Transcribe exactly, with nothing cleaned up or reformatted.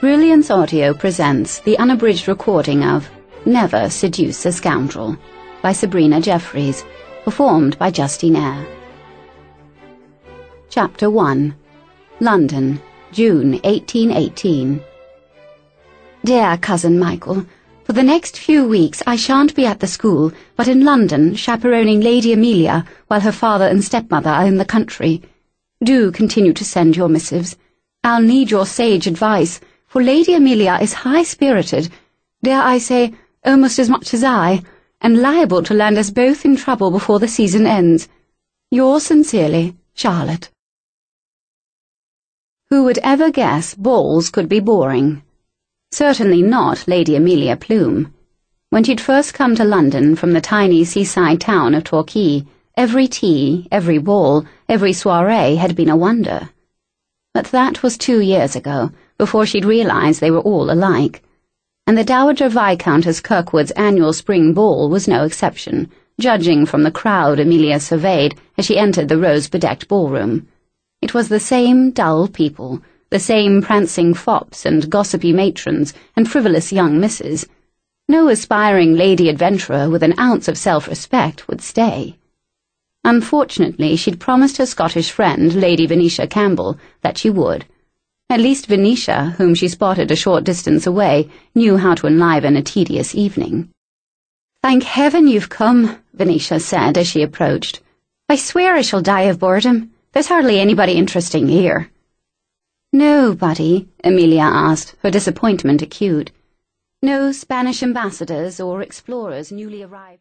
Brilliance Audio presents the unabridged recording of Never Seduce a Scoundrel by Sabrina Jeffries, performed by Justine Eyre. Chapter one. London, June eighteen eighteen. Dear Cousin Michael, for the next few weeks I shan't be at the school, but in London chaperoning Lady Amelia while her father and stepmother are in the country. Do continue to send your missives. I'll need your sage advice, for Lady Amelia is high-spirited, dare I say, almost as much as I, and liable to land us both in trouble before the season ends. Yours sincerely, Charlotte. Who would ever guess balls could be boring? Certainly not Lady Amelia Plume. When she'd first come to London from the tiny seaside town of Torquay, every tea, every ball, every soiree had been a wonder. But that was two years ago, before she'd realized they were all alike. And the Dowager Viscountess Kirkwood's annual spring ball was no exception, judging from the crowd Amelia surveyed as she entered the rose-bedecked ballroom. It was the same dull people, the same prancing fops and gossipy matrons and frivolous young misses. No aspiring lady adventurer with an ounce of self-respect would stay. Unfortunately, she'd promised her Scottish friend, Lady Venetia Campbell, that she would. At least Venetia, whom she spotted a short distance away, knew how to enliven a tedious evening. "Thank heaven you've come," Venetia said as she approached. "I swear I shall die of boredom. There's hardly anybody interesting here." "Nobody?" Amelia asked, her disappointment acute. "No Spanish ambassadors or explorers newly arrived?"